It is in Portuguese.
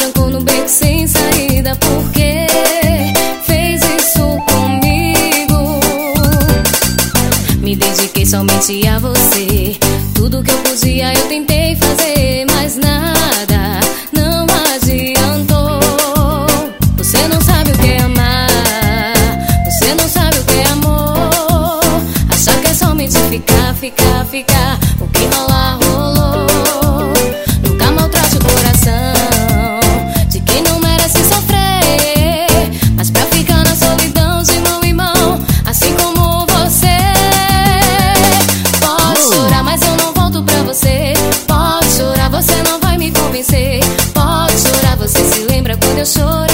trancou no beco sem saída. Por que fez isso comigo? Me dediquei somente a você. Tudo que eu podia eu tentei fazer, mas nada, não adiantou. Você não sabe o que é amar, você não sabe o que é amor. Achar que é somente ficar, ficar, ficar. O que rolar, rolou. Nunca maltrate o coração de quem não merece sofrer, mas pra ficar na solidão de mão em mão, assim como você. Pode chorar, mas eu não volto pra você. Pode chorar, você não vai me convencer. Pode chorar, você se lembra quando eu choro.